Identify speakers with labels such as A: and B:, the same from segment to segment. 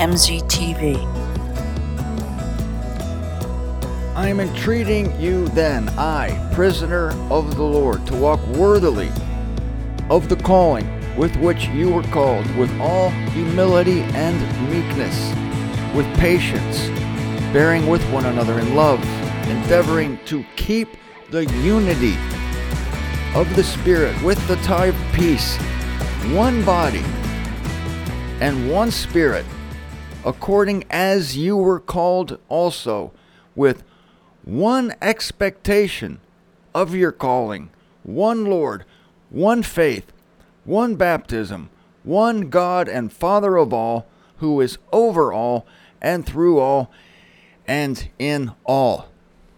A: MZTV.
B: I am entreating you then, I, prisoner of the Lord, to walk worthily of the calling with which you were called, with all humility and meekness, with patience, bearing with one another in love, endeavoring to keep the unity of the Spirit with the tie of peace, one body and one Spirit, according as you were called also, with one expectation of your calling, one Lord, one faith, one baptism, one God and Father of all, who is over all and through all and in all.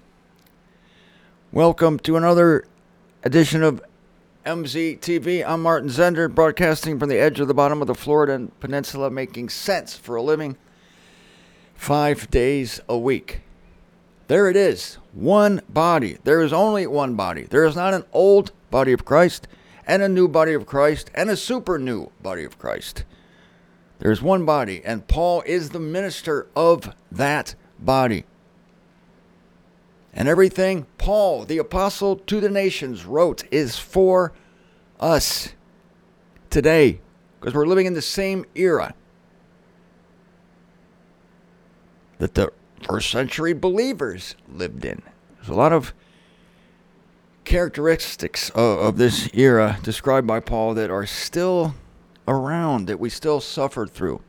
B: Welcome to another edition of MZTV. I'm Martin Zender, broadcasting from the edge of the bottom of the Florida Peninsula, making sense for a living 5 days a week. There it is, one body. There is only one body. There is not an old body of Christ and a new body of Christ and a super new body of Christ. There is one body, and Paul is the minister of that body. And everything Paul, the apostle to the nations, wrote is for us today, because we're living in the same era that the first century believers lived in. There's a lot of characteristics of this era described by Paul that are still around, that we still suffered through.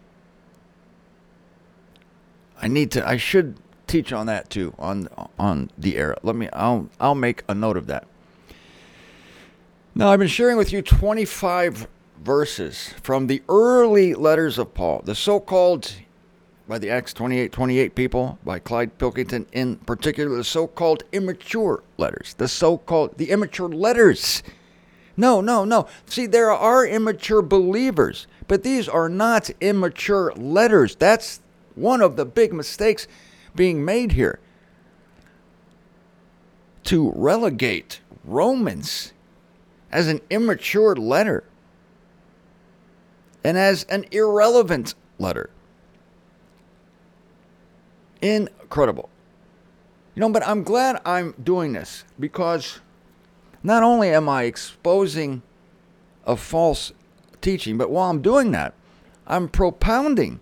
B: I should teach on that too, on the era. I'll make a note of that. Now, I've been sharing with you 25 verses from the early letters of Paul, the so-called, by the Acts 28:28 people, by Clyde Pilkington in particular, the so-called immature letters, the immature letters. No. See, there are immature believers, but these are not immature letters. That's one of the big mistakes being made here. To relegate Romans as an immature letter and as an irrelevant letter. Incredible. But I'm glad I'm doing this, because not only am I exposing a false teaching, but while I'm doing that, I'm propounding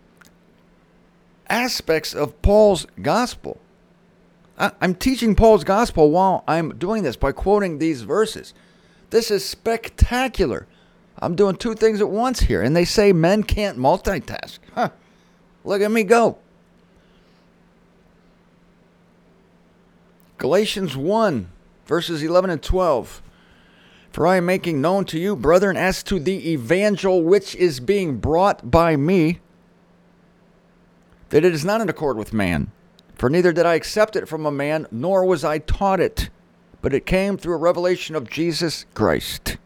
B: aspects of Paul's gospel. I'm teaching Paul's gospel while I'm doing this by quoting these verses. This is spectacular. I'm doing two things at once here, and they say men can't multitask. Look at me go. Galatians 1, verses 11 and 12. For I am making known to you, brethren, as to the evangel which is being brought by me, that it is not in accord with man. For neither did I accept it from a man, nor was I taught it, but it came through a revelation of Jesus Christ.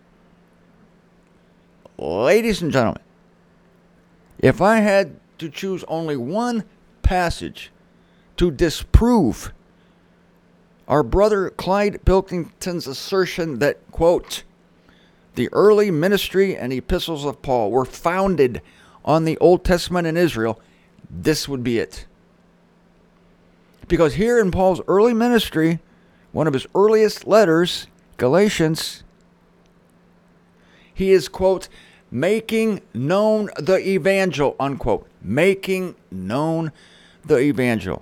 B: Ladies and gentlemen, if I had to choose only one passage to disprove our brother Clyde Pilkington's assertion that, quote, the early ministry and epistles of Paul were founded on the Old Testament in Israel, this would be it. Because here in Paul's early ministry, one of his earliest letters, Galatians, he is, quote, making known the evangel, unquote. Making known the evangel.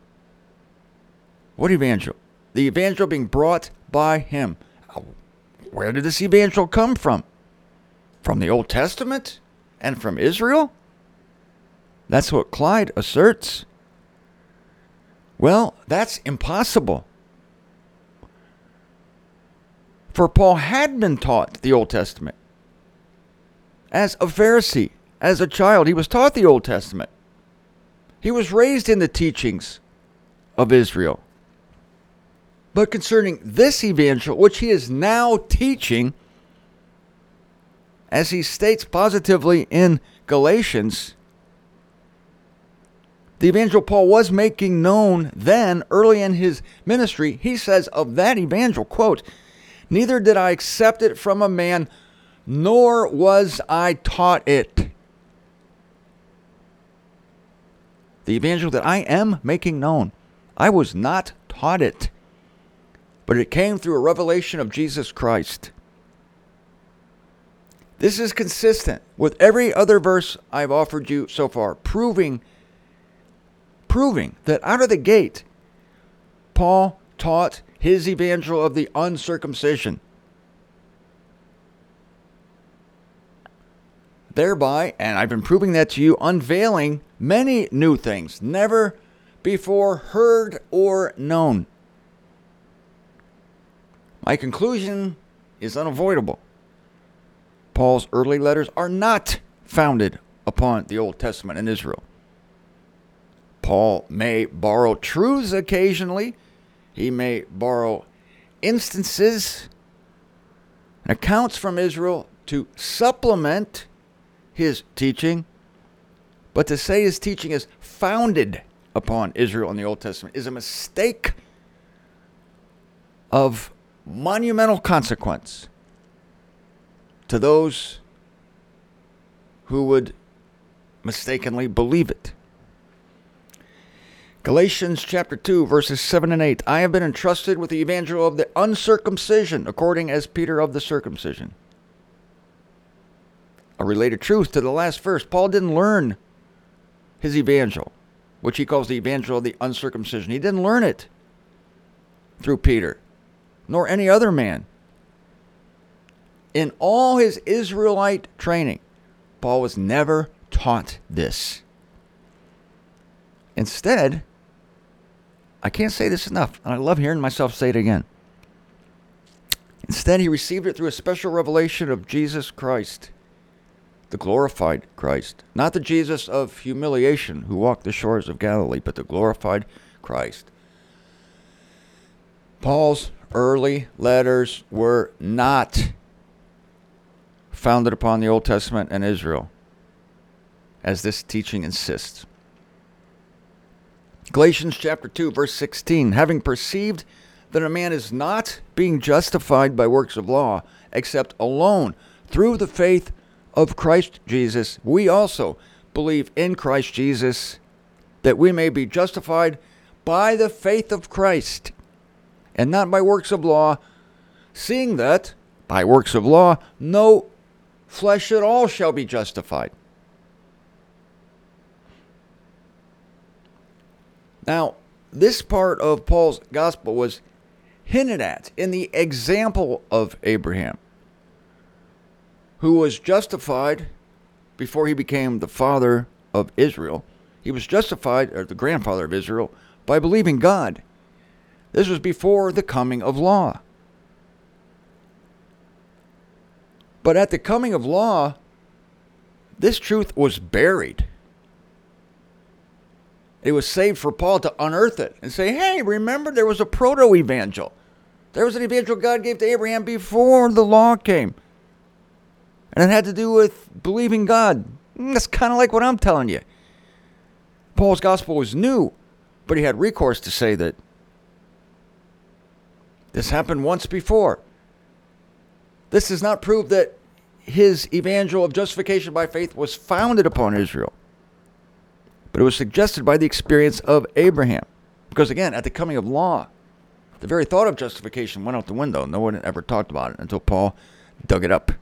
B: What evangel? The evangel being brought by him. Where did this evangel come from? From the Old Testament and from Israel? That's what Clyde asserts. Well, that's impossible. For Paul had been taught the Old Testament. As a Pharisee, as a child, he was taught the Old Testament. He was raised in the teachings of Israel. But concerning this evangel, which he is now teaching, as he states positively in Galatians, the evangel Paul was making known then, early in his ministry, he says of that evangel, quote, neither did I accept it from a man, nor was I taught it. The evangel that I am making known. I was not taught it, but it came through a revelation of Jesus Christ. This is consistent with every other verse I've offered you so far, proving that out of the gate, Paul taught his evangel of the uncircumcision. Thereby, and I've been proving that to you, unveiling many new things, never before heard or known. My conclusion is unavoidable. Paul's early letters are not founded upon the Old Testament and Israel. Paul may borrow truths occasionally. He may borrow instances and accounts from Israel to supplement his teaching. But to say his teaching is founded upon Israel in the Old Testament is a mistake of monumental consequence to those who would mistakenly believe it. Galatians chapter 2, verses 7 and 8. I have been entrusted with the evangel of the uncircumcision, according as Peter of the circumcision. A related truth to the last verse. Paul didn't learn his evangel, which he calls the evangel of the uncircumcision. He didn't learn it through Peter, nor any other man. In all his Israelite training, Paul was never taught this. Instead, I can't say this enough, and I love hearing myself say it again. Instead, he received it through a special revelation of Jesus Christ, the glorified Christ. Not the Jesus of humiliation who walked the shores of Galilee, but the glorified Christ. Paul's early letters were not founded upon the Old Testament and Israel, as this teaching insists. Galatians chapter 2, verse 16, having perceived that a man is not being justified by works of law, except alone through the faith of Christ Jesus, we also believe in Christ Jesus, that we may be justified by the faith of Christ, and not by works of law, seeing that by works of law no flesh at all shall be justified. Now, this part of Paul's gospel was hinted at in the example of Abraham, who was justified before he became the father of Israel. He was justified, or the grandfather of Israel, by believing God. This was before the coming of law. But at the coming of law, this truth was buried. It was saved for Paul to unearth it and say, hey, remember there was a proto-evangel. There was an evangel God gave to Abraham before the law came. And it had to do with believing God. That's kind of like what I'm telling you. Paul's gospel was new, but he had recourse to say that this happened once before. This does not prove that his evangel of justification by faith was founded upon Israel, but it was suggested by the experience of Abraham. Because again, at the coming of law, the very thought of justification went out the window. No one ever talked about it until Paul dug it up.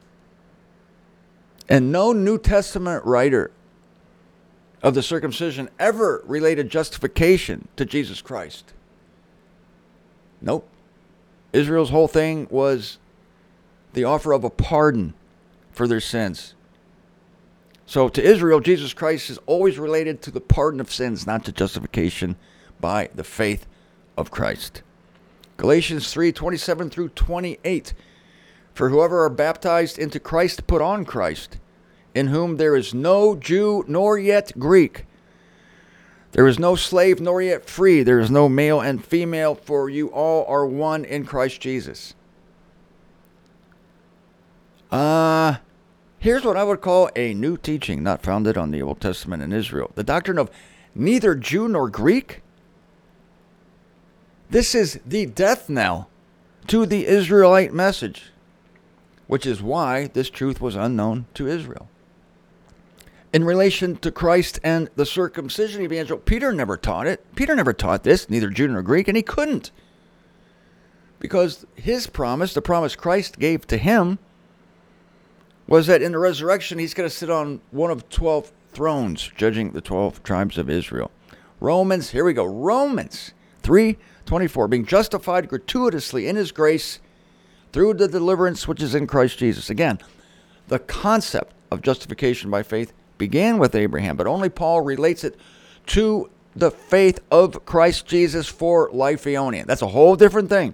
B: And no New Testament writer of the circumcision ever related justification to Jesus Christ. Nope. Israel's whole thing was the offer of a pardon for their sins. So to Israel, Jesus Christ is always related to the pardon of sins, not to justification by the faith of Christ. Galatians 3:27 through 28. For whoever are baptized into Christ put on Christ, in whom there is no Jew nor yet Greek. There is no slave nor yet free. There is no male and female, for you all are one in Christ Jesus. Here's what I would call a new teaching not founded on the Old Testament and Israel. The doctrine of neither Jew nor Greek. This is the death knell to the Israelite message, which is why this truth was unknown to Israel. in relation to Christ and the circumcision evangel, Peter never taught it. Peter never taught this, neither Jew nor Greek, and he couldn't. Because his promise, the promise Christ gave to him, was that in the resurrection he's going to sit on one of 12 thrones, judging the 12 tribes of Israel. Romans 3:24, being justified gratuitously in his grace through the deliverance which is in Christ Jesus. Again, the concept of justification by faith began with Abraham, but only Paul relates it to the faith of Christ Jesus for life aeonian. That's a whole different thing.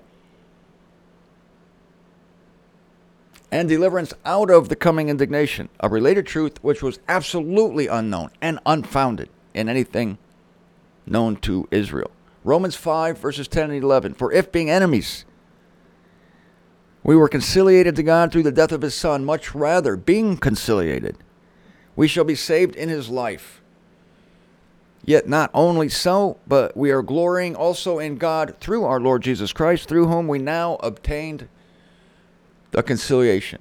B: And deliverance out of the coming indignation, a related truth which was absolutely unknown and unfounded in anything known to Israel. Romans 5, verses 10 and 11. For if being enemies, we were conciliated to God through the death of his Son, much rather, being conciliated, we shall be saved in his life. Yet not only so, but we are glorying also in God through our Lord Jesus Christ, through whom we now obtained the conciliation.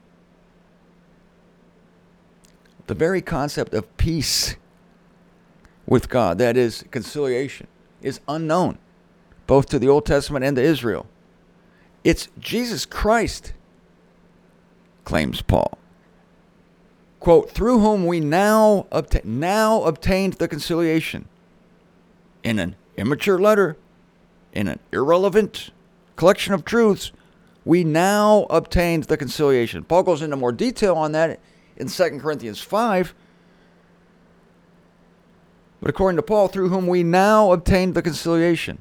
B: The very concept of peace with God, that is, conciliation, is unknown, both to the Old Testament and to Israel. It's Jesus Christ, claims Paul. Quote, through whom we now obtained the conciliation. In an immature letter, in an irrelevant collection of truths, we now obtained the conciliation. Paul goes into more detail on that in 2 Corinthians 5. But according to Paul, through whom we now obtained the conciliation.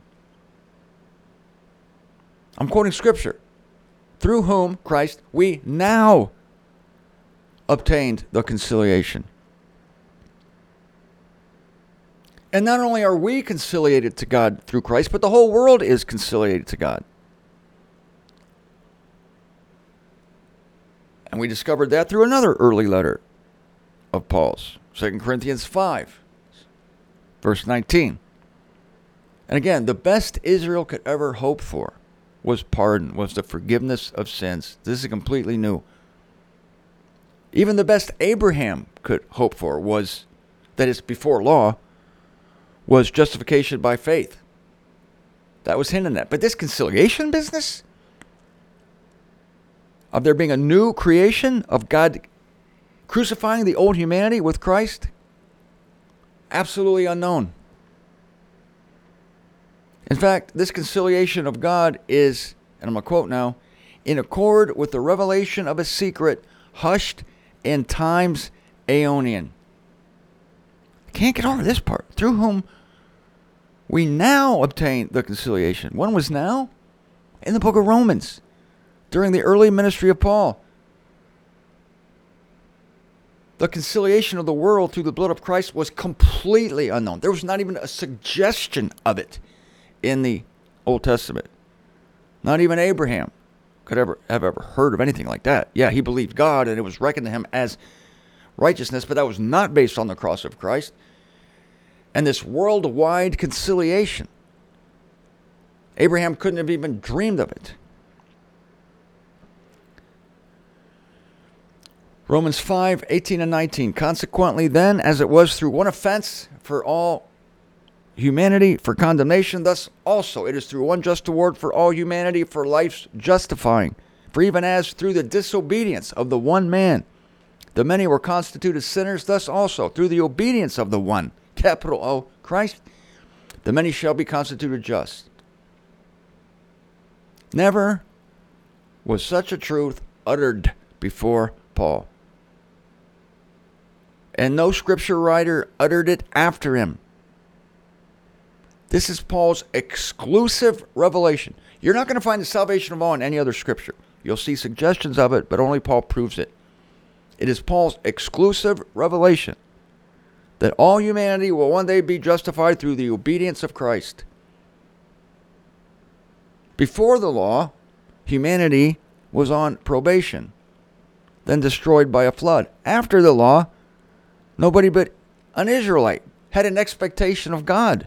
B: I'm quoting Scripture. Through whom, Christ, we now obtained the conciliation. And not only are we conciliated to God through Christ, but the whole world is conciliated to God. And we discovered that through another early letter of Paul's, 2 Corinthians 5, verse 19. And again, the best Israel could ever hope for was pardon, was the forgiveness of sins. This is completely new. Even the best Abraham could hope for was, that is, before law, was justification by faith. That was hinted at. But this conciliation business of there being a new creation, of God crucifying the old humanity with Christ, absolutely unknown. In fact, this conciliation of God is, and I'm going to quote now, in accord with the revelation of a secret hushed in times aeonian. Can't get over this part. Through whom we now obtain the conciliation. When was now? In the book of Romans, during the early ministry of Paul. The conciliation of the world through the blood of Christ was completely unknown. There was not even a suggestion of it in the Old Testament. Not even Abraham could have ever heard of anything like that. Yeah, he believed God and it was reckoned to him as righteousness, but that was not based on the cross of Christ. And this worldwide conciliation, Abraham couldn't have even dreamed of it. Romans 5, 18 and 19. Consequently, then, as it was through one offense for all humanity for condemnation, thus also it is through one just award for all humanity for life's justifying. For even as through the disobedience of the one man, the many were constituted sinners, thus also through the obedience of the one, capital O, Christ, the many shall be constituted just. Never was such a truth uttered before Paul. And no scripture writer uttered it after him. This is Paul's exclusive revelation. You're not going to find the salvation of all in any other scripture. You'll see suggestions of it, but only Paul proves it. It is Paul's exclusive revelation that all humanity will one day be justified through the obedience of Christ. Before the law, humanity was on probation, then destroyed by a flood. After the law, nobody but an Israelite had an expectation of God.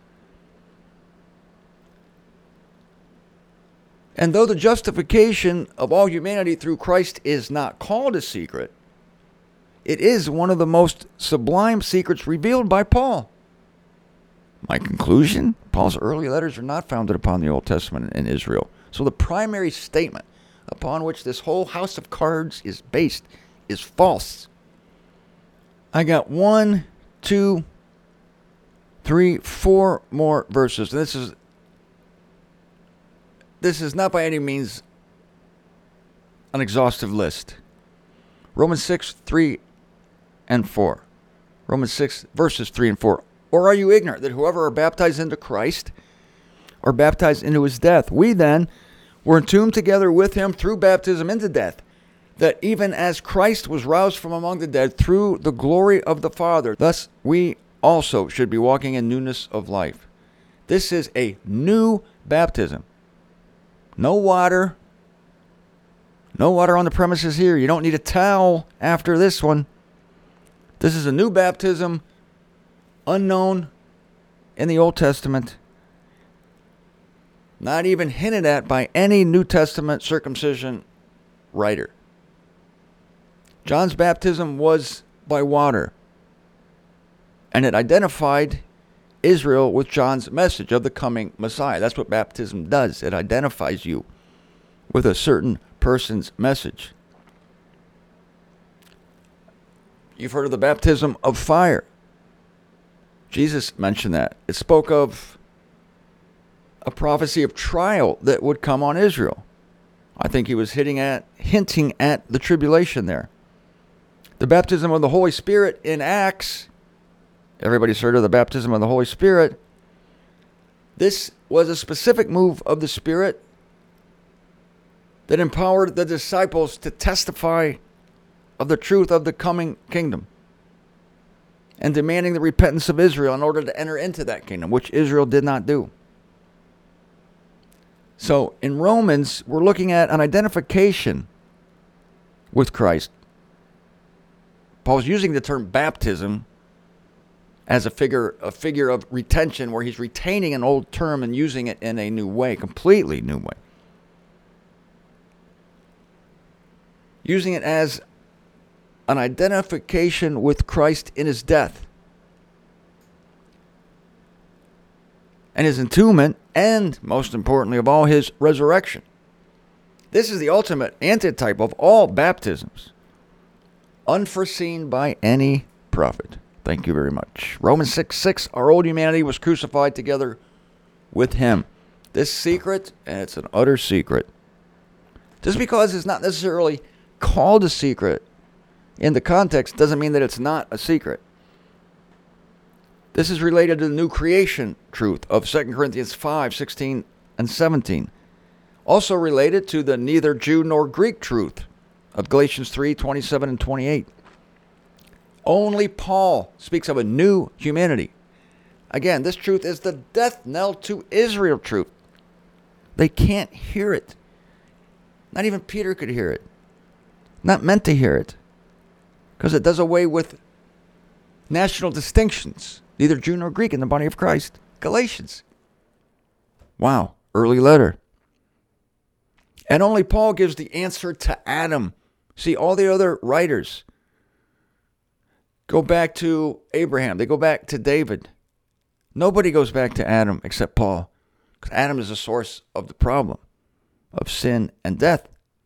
B: And though the justification of all humanity through Christ is not called a secret, It is one of the most sublime secrets revealed by Paul. My conclusion, Paul's early letters are not founded upon the Old Testament in Israel. So the primary statement upon which this whole house of cards is based is false. I got 1, 2, 3, 4 more verses. And this is not by any means an exhaustive list. Romans 6, 3 and 4. Romans 6, verses 3 and 4. Or are you ignorant that whoever are baptized into Christ are baptized into his death? We then were entombed together with him through baptism into death, that even as Christ was roused from among the dead through the glory of the Father, thus we also should be walking in newness of life. This is a new baptism. No water. No water on the premises here. You don't need a towel after this one. This is a new baptism, unknown in the Old Testament. Not even hinted at by any New Testament circumcision writer. John's baptism was by water, and it identified Israel with John's message of the coming Messiah. That's what baptism does. It identifies you with a certain person's message. You've heard of the baptism of fire. Jesus mentioned that. It spoke of a prophecy of trial that would come on Israel. I think he was hinting at the tribulation there. The baptism of the Holy Spirit in Acts. Everybody's heard of the baptism of the Holy Spirit. This was a specific move of the Spirit that empowered the disciples to testify of the truth of the coming kingdom and demanding the repentance of Israel in order to enter into that kingdom, which Israel did not do. So in Romans, we're looking at an identification with Christ. Paul's using the term baptism as a figure of retention, where he's retaining an old term and using it in a new way, completely new way. Using it as an identification with Christ in his death and his entombment, and most importantly of all, his resurrection. This is the ultimate antitype of all baptisms, unforeseen by any prophet. Thank you very much. Romans 6:6, our old humanity was crucified together with him. This secret, and it's an utter secret. Just because it's not necessarily called a secret in the context doesn't mean that it's not a secret. This is related to the new creation truth of 2 Corinthians 5:16 and 17. Also related to the neither Jew nor Greek truth of Galatians 3:27 and 28. Only Paul speaks of a new humanity. Again, this truth is the death knell to Israel truth. They can't hear it. Not even Peter could hear it. Not meant to hear it. Because it does away with national distinctions. Neither Jew nor Greek in the body of Christ. Galatians. Wow, early letter. And only Paul gives the answer to Adam. See, all the other writers go back to Abraham. They go back to David. Nobody goes back to Adam except Paul. Because Adam is the source of the problem of sin and death.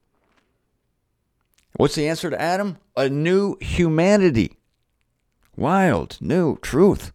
B: What's the answer to Adam? A new humanity. Wild, new truth.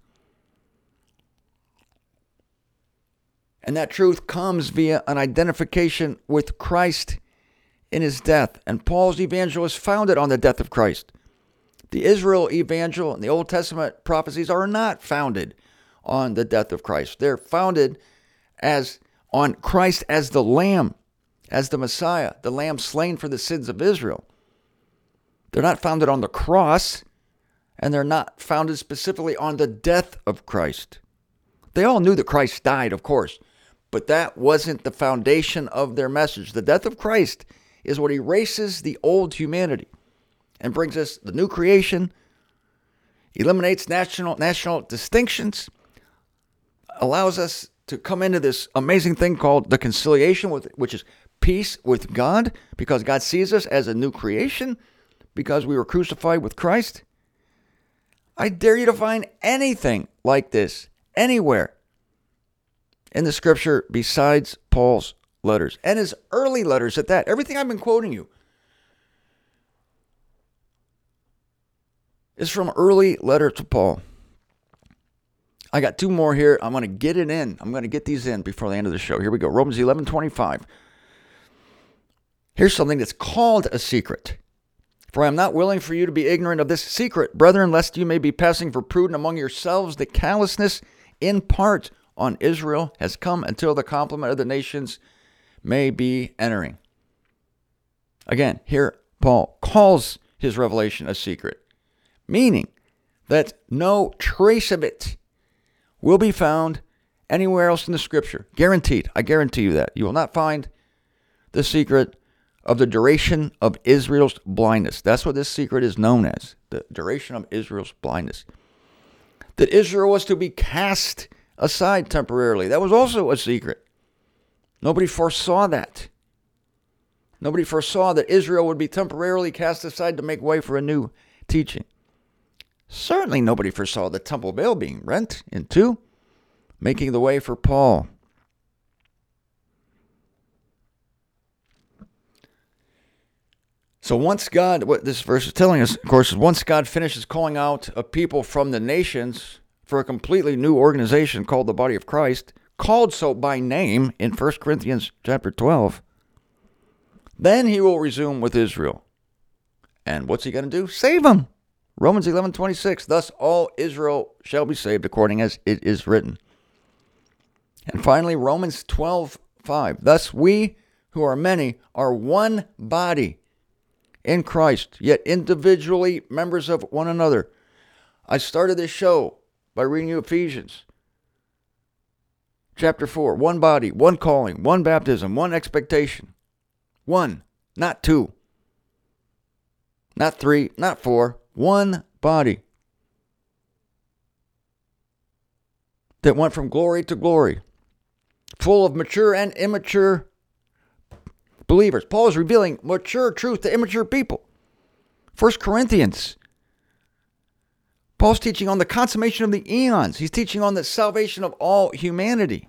B: And that truth comes via an identification with Christ in his death. And Paul's evangel is founded on the death of Christ. The Israel evangel and the Old Testament prophecies are not founded on the death of Christ. They're founded on Christ as the Lamb, as the Messiah, the Lamb slain for the sins of Israel. They're not founded on the cross, and they're not founded specifically on the death of Christ. They all knew that Christ died, of course, but that wasn't the foundation of their message. The death of Christ is what erases the old humanity and brings us the new creation, eliminates national distinctions, allows us to come into this amazing thing called the conciliation, which is peace with God, because God sees us as a new creation, because we were crucified with Christ? I dare you to find anything like this anywhere in the scripture besides Paul's letters, and his early letters at that. Everything I've been quoting you is from early letters to Paul. I got two more here. I'm going to get it in. I'm going to get these in before the end of the show. Here we go. Romans 11:25. Here's something that's called a secret. For I am not willing for you to be ignorant of this secret, brethren, lest you may be passing for prudent among yourselves. The callousness in part on Israel has come until the complement of the nations may be entering. Again, here Paul calls his revelation a secret, meaning that no trace of it will be found anywhere else in the scripture. Guaranteed. I guarantee you that. You will not find the secret of the duration of Israel's blindness. That's what this secret is known as, the duration of Israel's blindness. That Israel was to be cast aside temporarily. That was also a secret. Nobody foresaw that. Nobody foresaw that Israel would be temporarily cast aside to make way for a new teaching. Certainly nobody foresaw the temple veil being rent in two, making the way for Paul. So once God, what this verse is telling us, of course, is once God finishes calling out a people from the nations for a completely new organization called the body of Christ, called so by name in 1 Corinthians chapter 12, then he will resume with Israel. And what's he going to do? Save them. Romans 11:26, thus all Israel shall be saved according as it is written. And finally, Romans 12:5, thus we who are many are one body in Christ, yet individually members of one another. I started this show by reading you Ephesians chapter 4, one body, one calling, one baptism, one expectation. One, not two, not three, not four. One body that went from glory to glory, full of mature and immature believers. Paul is revealing mature truth to immature people. 1 Corinthians. Paul's teaching on the consummation of the eons. He's teaching on the salvation of all humanity.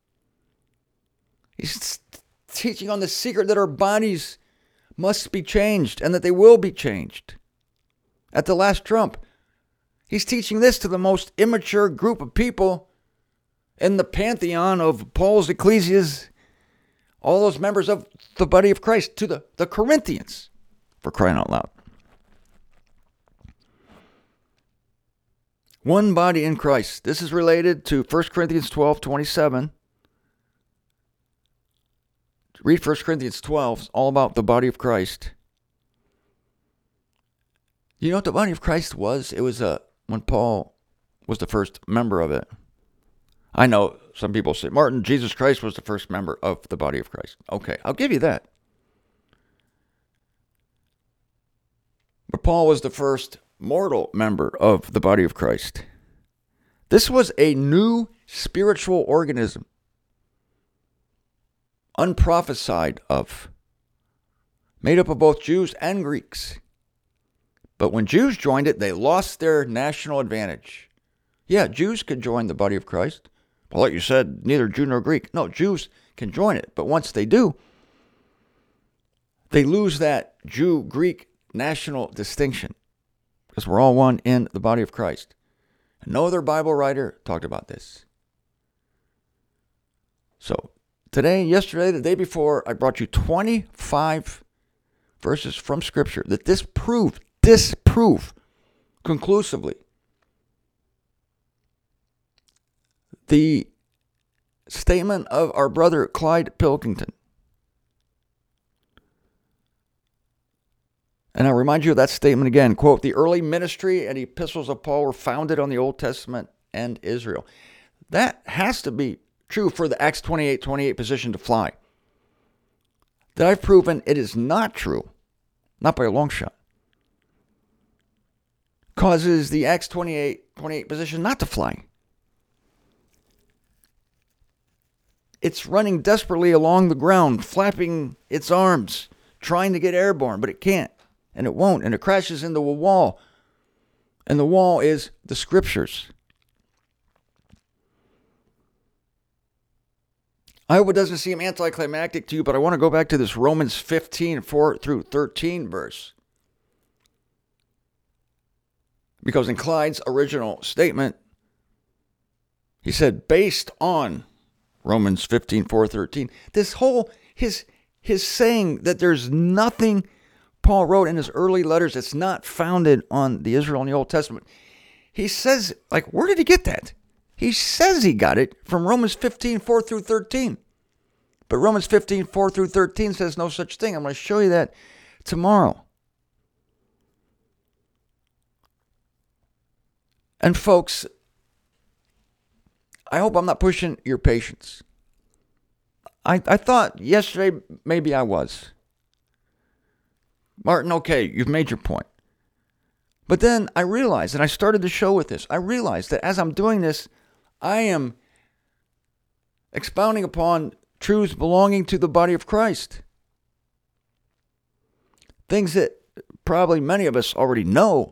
B: He's teaching on the secret that our bodies must be changed and that they will be changed at the last trump. He's teaching this to the most immature group of people in the pantheon of Paul's ecclesias, all those members of the body of Christ, to the Corinthians, for crying out loud. One body in Christ. This is related to 1 Corinthians 12:27. Read 1 Corinthians 12. It's all about the body of Christ. You know what the body of Christ was? It was when Paul was the first member of it. I know some people say, Martin, Jesus Christ was the first member of the body of Christ. Okay, I'll give you that. But Paul was the first mortal member of the body of Christ. This was a new spiritual organism, unprophesied of, made up of both Jews and Greeks. But when Jews joined it, they lost their national advantage. Yeah, Jews could join the body of Christ. Well, like you said, neither Jew nor Greek. No, Jews can join it. But once they do, they lose that Jew-Greek national distinction because we're all one in the body of Christ. And no other Bible writer talked about this. So today, yesterday, the day before, I brought you 25 verses from Scripture that disprove conclusively the statement of our brother Clyde Pilkington. And I'll remind you of that statement again. Quote, the early ministry and epistles of Paul were founded on the Old Testament and Israel. That has to be true for the Acts 28:28 position to fly. That I've proven it is not true, not by a long shot. Causes the Acts 28:28 position not to fly. It's running desperately along the ground, flapping its arms, trying to get airborne, but it can't. And it won't. And it crashes into a wall. And the wall is the scriptures. I hope it doesn't seem anticlimactic to you, but I want to go back to this Romans 15, 4 through 13 verse. Because in Clyde's original statement, he said, based on Romans 15, 4, 13, this whole, his saying that there's nothing Paul wrote in his early letters that's not founded on the Israel in the Old Testament. He says, like, where did he get that? He says he got it from Romans 15, 4 through 13. But Romans 15, 4 through 13 says no such thing. I'm going to show you that tomorrow. And folks, I hope I'm not pushing your patience. I thought yesterday maybe I was. Martin, okay, you've made your point. But then I realized, and I started the show with this, I realized that as I'm doing this, I am expounding upon truths belonging to the body of Christ. Things that probably many of us already know,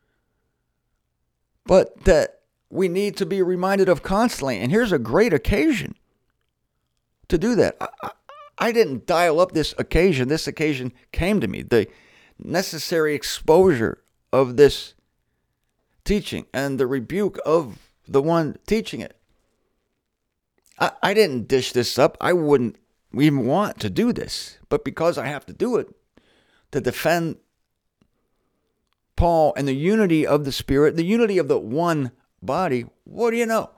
B: but that we need to be reminded of constantly. And here's a great occasion to do that. I didn't dial up this occasion. This occasion came to me. The necessary exposure of this teaching and the rebuke of the one teaching it. I didn't dish this up. I wouldn't even want to do this. But because I have to do it to defend Paul and the unity of the Spirit, the unity of the one body, what do you know?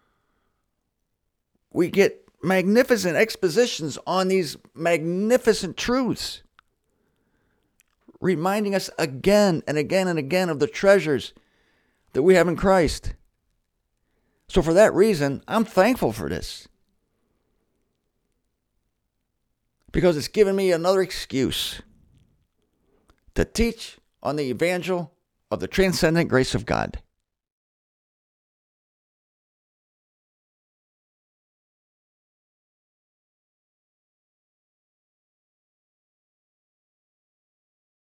B: We get magnificent expositions on these magnificent truths, reminding us again and again and again of the treasures that we have in Christ. So for that reason, I'm thankful for this, because it's given me another excuse to teach on the evangel of the transcendent grace of God.